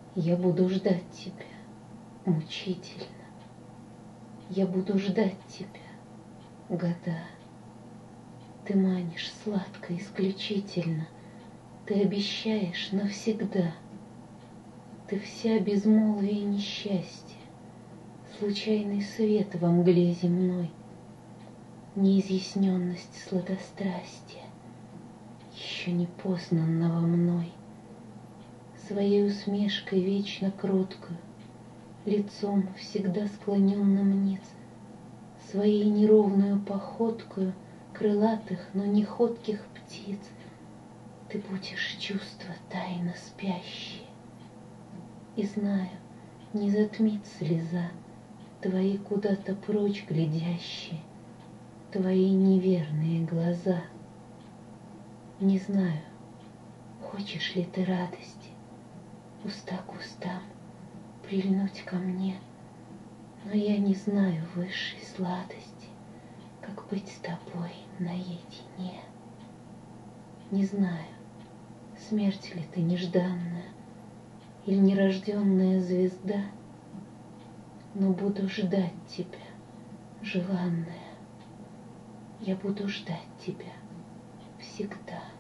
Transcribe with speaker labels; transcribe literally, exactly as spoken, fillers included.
Speaker 1: Я буду ждать тебя мучительно. Я буду ждать тебя года. Ты манишь сладко, исключительно. Ты обещаешь навсегда. Ты вся безмолвие и несчастье, случайный свет во мгле земной, неизъясненность сладострастия, еще не познанного мной. Своей усмешкой вечно кроткую, лицом всегда склоненным ниц, своей неровную походкою крылатых, но не ходких птиц, ты будешь чувства тайно спящие. И знаю, не затмит слеза твои куда-то прочь глядящие, твои неверные глаза. Не знаю, хочешь ли ты радости, уста к устам прильнуть ко мне, но я не знаю высшей сладости, как быть с тобой наедине. Не знаю, смерть ли ты нежданная или нерожденная звезда, но буду ждать тебя, желанная. Я буду ждать тебя всегда.